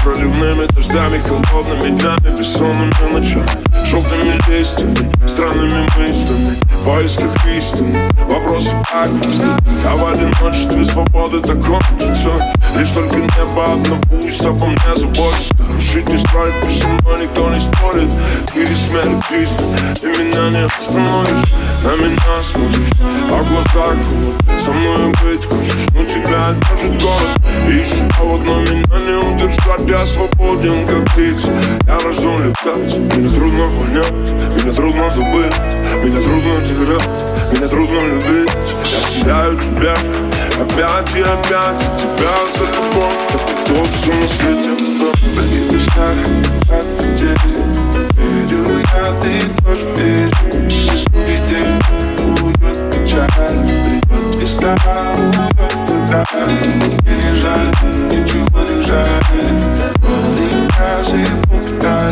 проливными дождями, холодными днями, бессонными ночами, желтыми листьями, странными мыслями, в поисках истины, вопросы как вести. А в одиночестве свободы так хочется лишь только небо одно, пусть обо мне заботится. Рушить не строить, пусть со мной никто не спорит. В мире смерть жизнь, ты меня не остановишь. На меня смотришь, а в глазах холод. Со мной быть хочешь, но тебя держит голод. Ищешь повод, но меня не удержать. Я свободен, как птица, я рожден летать. Меня трудно понять, меня трудно забыть, меня трудно терять, меня трудно любить. Я теряю тебя опять и опять. Тебя за тобой, это то все на свете. Блин, мечтаю о потере. Верю я, ты тоже веришь. Без людей уйдет печаль. Придет весна, уйдет вода. Мне не жаль, ничего не жаль. Полный газ и пункталь.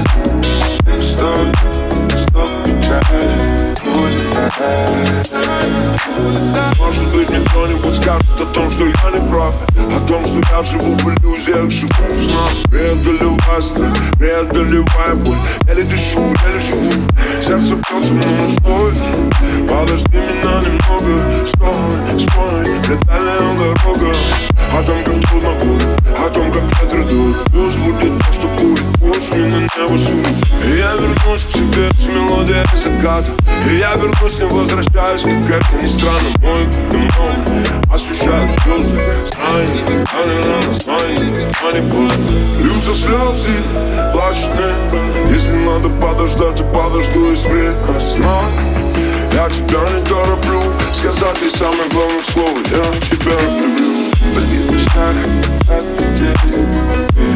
Стоп, печаль. Может быть, мне кто-нибудь скажет о том, что я не прав, о том, что я живу в иллюзиях, живу в снах. Преодолевая страх, преодолевая боль. Еле дышу, еле живу. Сердце бьется, но стой. Подожди меня немного. Стой, летальная дорога. О том, как трудно будет, о том, как ветры дуют. Пусть будет то, что будет, пусть меня небо судит. И я вернусь к тебе с мелодией заката. И я вернусь, не возвращаюсь, как это ни странно. Мой мной освещают звезды. Знай, никогда не рано, знай, никогда не поздно. Льются слезы, плачет небо. Если надо подождать, я подожду из время. Знай, я тебя не тороплю. Сказать ты самое главное слово, я тебя люблю. Блин, мечтаю о потере.